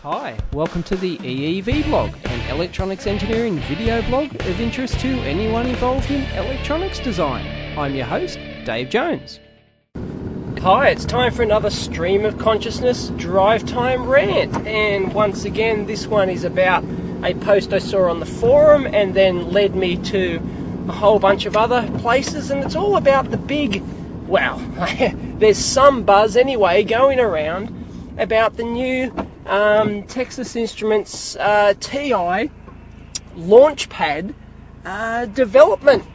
Hi, welcome to the EEV blog, an electronics engineering video blog of interest to anyone involved in electronics design. I'm your host, Dave Jones. Hi, it's time for another stream of consciousness drive time rant, and once again this one is about a post I saw on the forum and then led me to a whole bunch of other places, and it's all about the big, well, there's some buzz anyway going around about the new Texas Instruments TI Launchpad development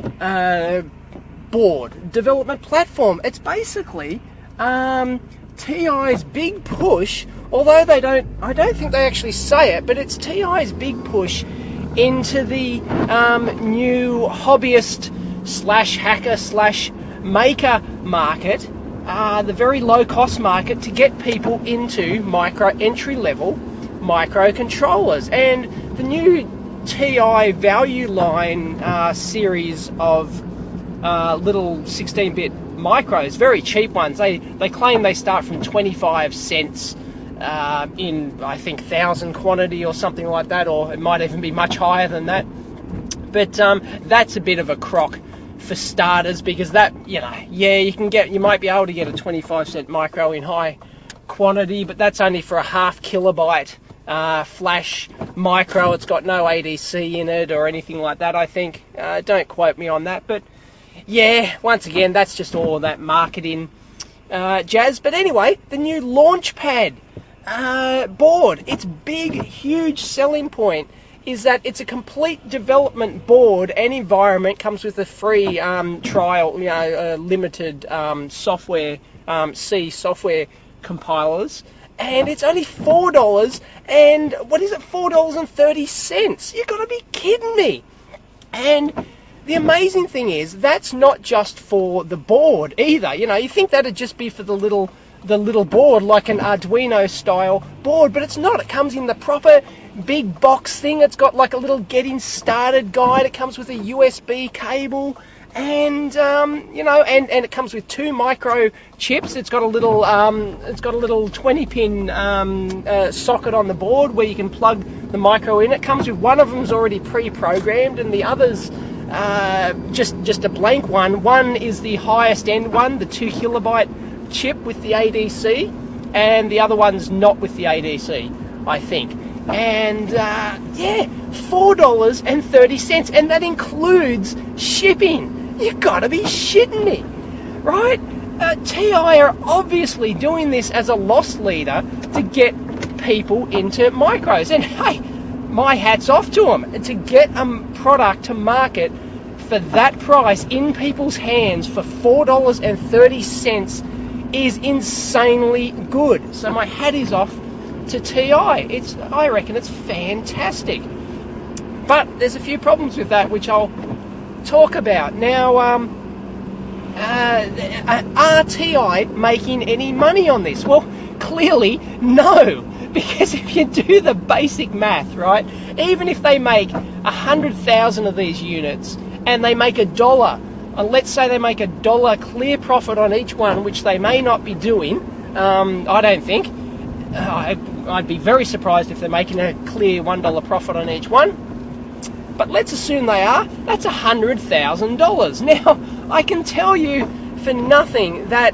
board, development platform. It's basically TI's big push, although I don't think they actually say it, but it's TI's big push into the new hobbyist slash hacker slash maker market, the very low cost market, to get people into entry level microcontrollers. And the new TI value line series of little 16-bit micros, very cheap ones. They claim they start from 25 cents in, I think, 1,000 quantity or something like that, or it might even be much higher than that. But that's a bit of a crock for starters, because that, you might be able to get a 25-cent micro in high quantity, but that's only for a half kilobyte flash micro. It's got no ADC in it or anything like that, I think. Don't quote me on that, but yeah, once again, that's just all that marketing jazz. But anyway, the new Launchpad board, its big, huge selling point is that it's a complete development board and environment. Comes with a free trial, limited software, C software compilers, and it's only $4. And what is it? $4.30. You've got to be kidding me! And the amazing thing is, that's not just for the board either. You think that'd just be for the little board, like an Arduino style board, but it's not. It comes in the proper big box thing. It's got like a little getting started guide. It comes with a USB cable, and and it comes with 2 micro chips. It's got a little 20-pin socket on the board where you can plug the micro in. It comes with one of them's already pre-programmed, and the others just a blank one. One is the highest end one, the 2 kilobyte chip with the ADC, and the other one's not with the ADC, I think. And $4.30, and that includes shipping. You've got to be shitting me, right? TI are obviously doing this as a loss leader to get people into micros, and hey, my hat's off to them. To get a product to market for that price in people's hands for $4.30 is insanely good. So my hat is off to TI. I reckon it's fantastic. But there's a few problems with that, which I'll talk about. Now, are TI making any money on this? Well, clearly no. Because if you do the basic math, right, even if they make 100,000 of these units and they make $1, let's say they make $1 clear profit on each one, which they may not be doing, I don't think. I'd be very surprised if they're making a clear $1 profit on each one. But let's assume they are. That's $100,000. Now, I can tell you for nothing that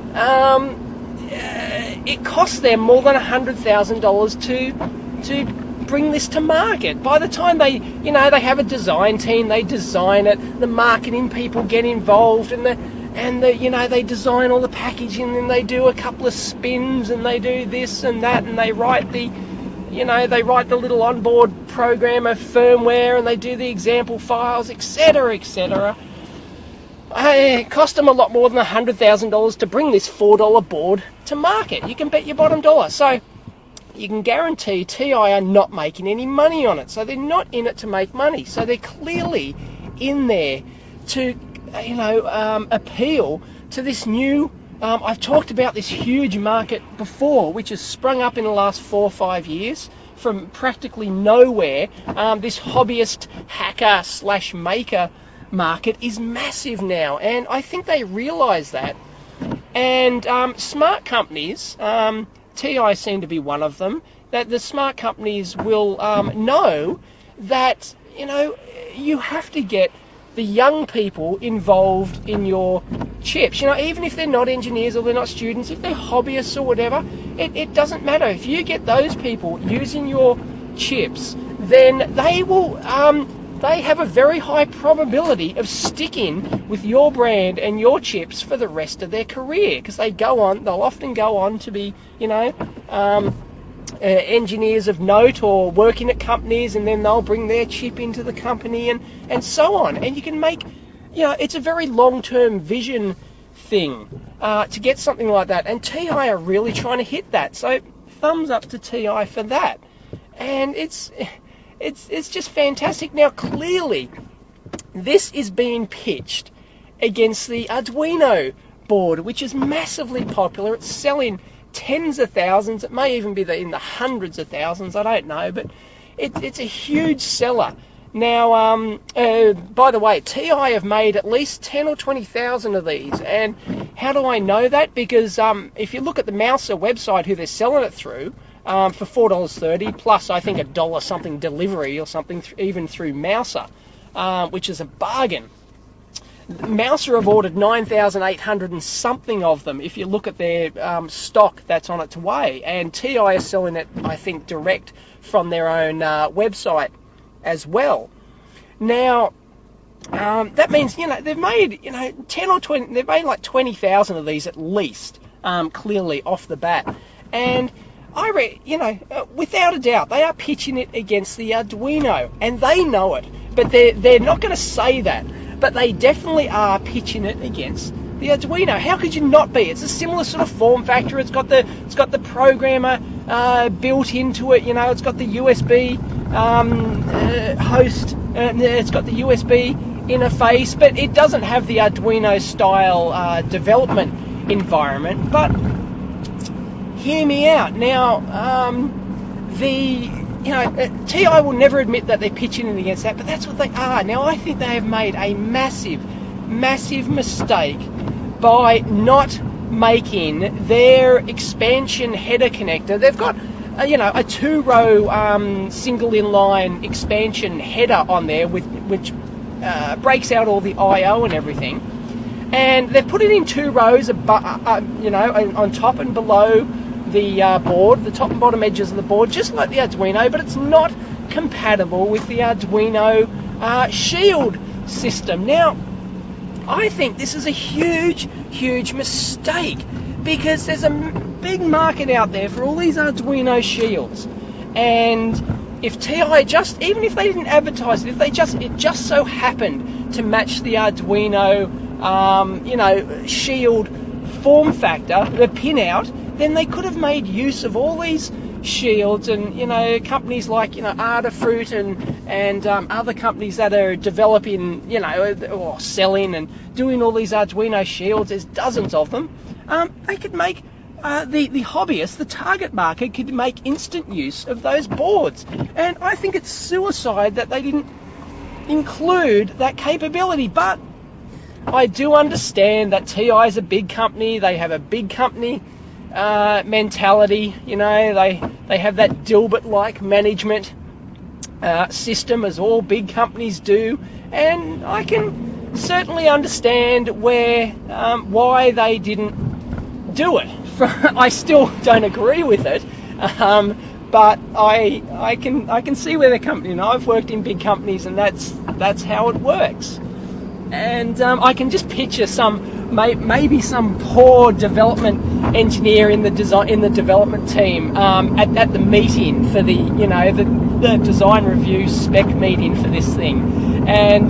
it costs them more than $100,000 to bring this to market. By the time they have a design team, they design it, the marketing people get involved, and they design all the packaging, and they do a couple of spins, and they do this and that, and they write the little onboard program of firmware, and they do the example files, etc., etc. It cost them a lot more than $100,000 to bring this $4 board to market. You can bet your bottom dollar. So you can guarantee TI are not making any money on it. So they're not in it to make money. So they're clearly in there to, appeal to this new. I've talked about this huge market before, which has sprung up in the last 4 or 5 years from practically nowhere. This hobbyist hacker slash maker market is massive now, and I think they realise that. And smart companies TI seem to be one of them, that the smart companies will know that, you have to get the young people involved in your chips. Even if they're not engineers or they're not students, if they're hobbyists or whatever, it doesn't matter. If you get those people using your chips, then they will they have a very high probability of sticking with your brand and your chips for the rest of their career, because they'll often go on to be, engineers of note or working at companies, and then they'll bring their chip into the company and so on. And you can make, it's a very long-term vision thing to get something like that. And TI are really trying to hit that. So thumbs up to TI for that. And it's just fantastic. Now, clearly, this is being pitched against the Arduino board, which is massively popular. It's selling tens of thousands. It may even be in the hundreds of thousands. I don't know, but it's a huge seller. Now, by the way, TI have made at least 10 or 20,000 of these. And how do I know that? Because if you look at the Mouser website, who they're selling it through, for $4.30 plus, I think, $1 something delivery or something, even through Mouser, which is a bargain. Mouser have ordered 9,800 and something of them. If you look at their stock that's on its way, and TI are selling it, I think, direct from their own website as well. Now, that means they've made 10 or 20. They've made like 20,000 of these at least, clearly off the bat, and without a doubt, they are pitching it against the Arduino, and they know it, but they're not going to say that. But they definitely are pitching it against the Arduino. How could you not be? It's a similar sort of form factor. It's got the programmer built into it. It's got the USB host. It's got the USB interface, but it doesn't have the Arduino style development environment. But hear me out. Now, TI will never admit that they're pitching it against that, but that's what they are. Now, I think they have made a massive, massive mistake by not making their expansion header connector. They've got, a two-row single inline expansion header on there, which breaks out all the I/O and everything. And they've put it in two rows, on top and below the board, the top and bottom edges of the board, just like the Arduino, but it's not compatible with the Arduino Shield system. Now, I think this is a huge, huge mistake, because there's a big market out there for all these Arduino Shields, and if TI even if they didn't advertise it, if it just so happened to match the Arduino, Shield form factor, the pinout, then they could have made use of all these shields, and companies like Adafruit and other companies that are developing or selling and doing all these Arduino shields. There's dozens of them. They could make the hobbyists, the target market, could make instant use of those boards. And I think it's suicide that they didn't include that capability. But I do understand that TI is a big company. They have a big company mentality. They have that Dilbert-like management system, as all big companies do, and I can certainly understand why they didn't do it. I still don't agree with it, but I can see where they're coming. I've worked in big companies, and that's how it works. And I can just picture maybe some poor development engineer in the development team at the meeting for the design review spec meeting for this thing, and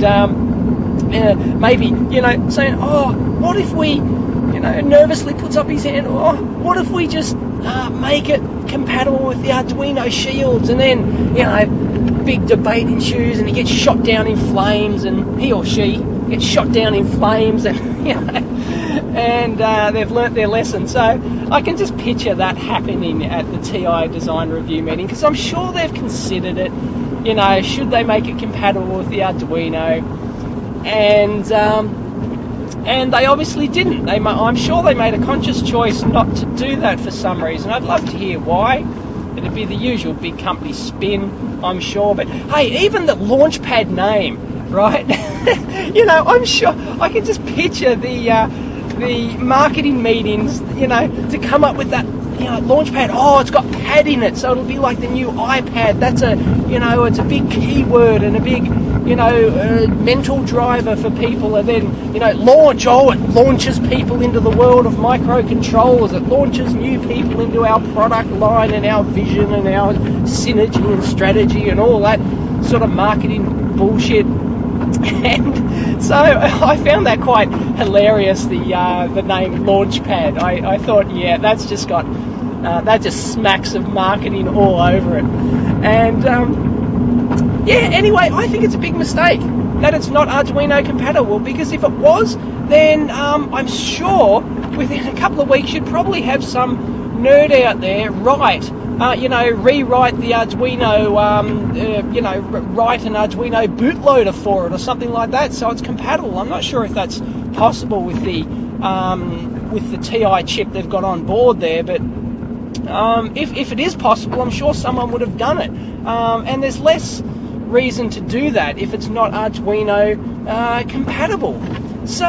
maybe saying, what if we, nervously puts up his hand, what if we just make it compatible with the Arduino Shields, and then big debate ensues, and he gets shot down in flames, and he or she gets shot down in flames, and they've learnt their lesson. So I can just picture that happening at the TI design review meeting, because I'm sure they've considered it. Should they make it compatible with the Arduino? And And they obviously didn't. I'm sure they made a conscious choice not to do that for some reason. I'd love to hear why. It'd be the usual big company spin, I'm sure. But hey, even the Launchpad name, right? I'm sure I can just picture the marketing meetings, to come up with that, Launchpad. Oh, it's got pad in it, so it'll be like the new iPad. That's it's a big keyword and a big, mental driver for people. And then, launch. Oh, it launches people into the world of microcontrollers. It launches new people into our product line and our vision and our synergy and strategy and all that sort of marketing bullshit. And so I found that quite hilarious, the name Launchpad. I thought, yeah, that's just got, that just smacks of marketing all over it. And, anyway, I think it's a big mistake that it's not Arduino compatible, because if it was, then I'm sure within a couple of weeks you'd probably have some nerd out there rewrite the Arduino, write an Arduino bootloader for it or something like that, so it's compatible. I'm not sure if that's possible with the TI chip they've got on board there, but if it is possible, I'm sure someone would have done it. And there's less reason to do that if it's not Arduino compatible. So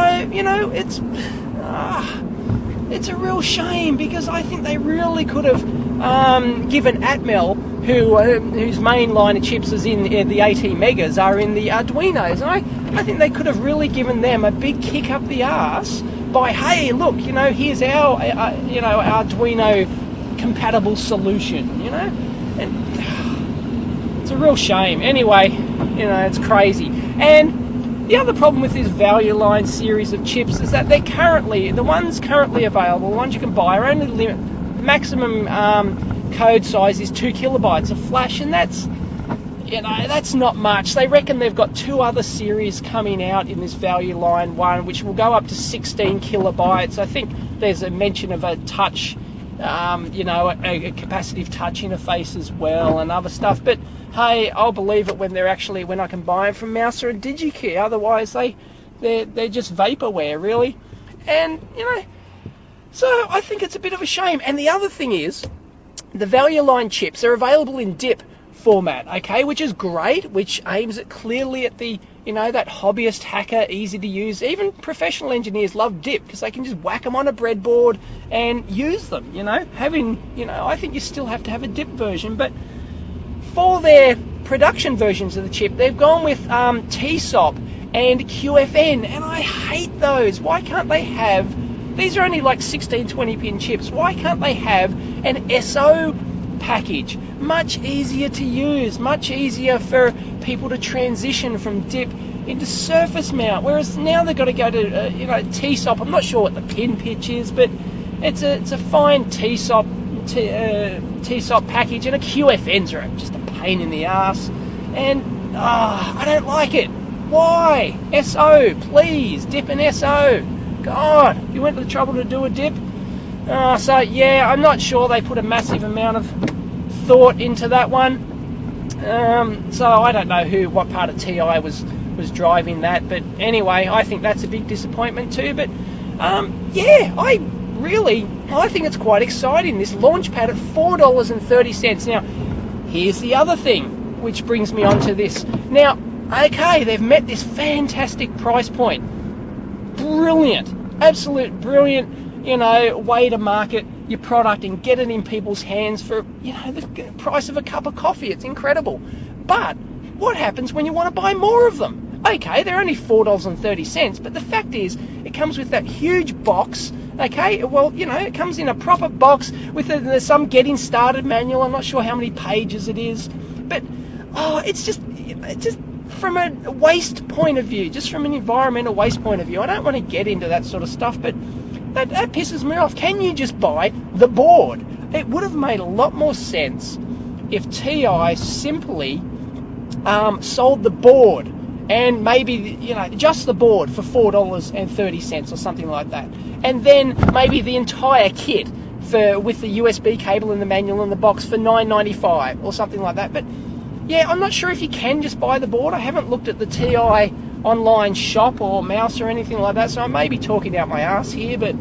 it's a real shame, because I think they really could have given Atmel, whose main line of chips is in the AT Megas, are in the Arduinos, and I think they could have really given them a big kick up the arse by, hey, look, here's our Arduino compatible solution, and it's a real shame. Anyway, it's crazy. And the other problem with this Value Line series of chips is that the ones currently available, the ones you can buy, are only maximum code size is 2 kilobytes of flash, and that's not much. They reckon they've got 2 other series coming out in this Value Line one, which will go up to 16 kilobytes. I think there's a mention of a touch, a capacitive touch interface as well, and other stuff. But hey, I'll believe it when I can buy them from Mouser and DigiKey. Otherwise, they're just vaporware, really. And so I think it's a bit of a shame. And the other thing is, the Value Line chips are available in DIP format, okay, which is great, which aims at clearly at the, that hobbyist hacker, easy to use. Even professional engineers love DIP because they can just whack them on a breadboard and use them, I think you still have to have a DIP version, but for their production versions of the chip, they've gone with TSOP and QFN, and I hate those. Why can't they have... These are only like 16, 20 pin chips. Why can't they have an SO package? Much easier to use, much easier for people to transition from DIP into surface mount. Whereas now they've got to go to TSOP. I'm not sure what the pin pitch is, but it's a fine TSOP package, and a QFNs are just a pain in the ass. And I don't like it. Why? SO, please, DIP and SO. God, you went to the trouble to do a DIP. So yeah, I'm not sure they put a massive amount of thought into that one. So I don't know what part of TI was driving that, but anyway, I think that's a big disappointment too. But I think it's quite exciting, this Launchpad at $4.30. Now, here's the other thing, which brings me on to this. Now, okay, they've met this fantastic price point. Brilliant, absolute brilliant, way to market your product and get it in people's hands for, the price of a cup of coffee. It's incredible. But what happens when you want to buy more of them? Okay, they're only $4.30, but the fact is, it comes with that huge box. Okay, well, it comes in a proper box with some getting started manual. I'm not sure how many pages it is, but it's just from a waste point of view, just from an environmental waste point of view. I don't want to get into that sort of stuff, but that pisses me off. Can you just buy the board? It would have made a lot more sense if TI simply sold the board, and maybe just the board for $4.30 or something like that, and then maybe the entire kit with the USB cable and the manual and the box for $9.95 or something like that. But yeah, I'm not sure if you can just buy the board. I haven't looked at the TI online shop or mouse or anything like that, so I may be talking out my ass here, but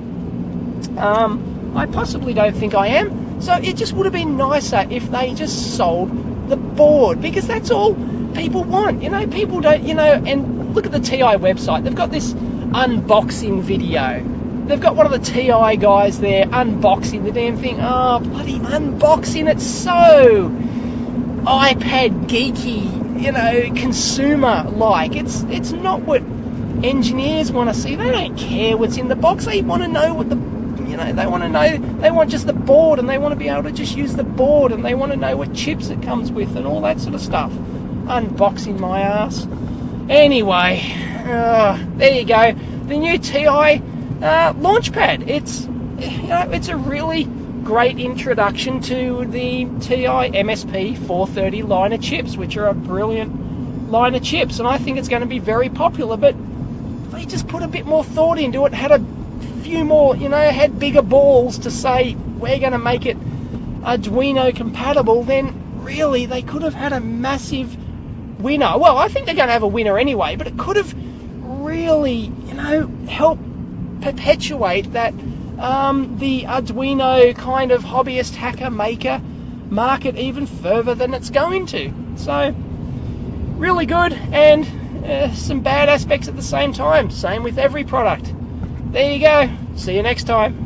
I possibly don't think I am. So it just would have been nicer if they just sold the board, because that's all people want. People don't, and look at the TI website. They've got this unboxing video. They've got one of the TI guys there unboxing the damn thing. Oh, bloody unboxing. It's so iPad geeky, consumer-like. It's not what engineers want to see. They don't care what's in the box. They want to know what they want just the board, and they want to be able to just use the board, and they want to know what chips it comes with and all that sort of stuff. Unboxing my ass. Anyway, there you go. The new TI Launchpad. It's a really great introduction to the TI MSP 430 line of chips, which are a brilliant line of chips, and I think it's going to be very popular. But if they just put a bit more thought into it, had a few more, had bigger balls to say we're going to make it Arduino compatible, then really they could have had a massive winner. Well, I think they're going to have a winner anyway, but it could have really, helped perpetuate that the Arduino kind of hobbyist hacker maker market even further than it's going to. So really good, and some bad aspects at the same time. Same with every product. There you go. See you next time.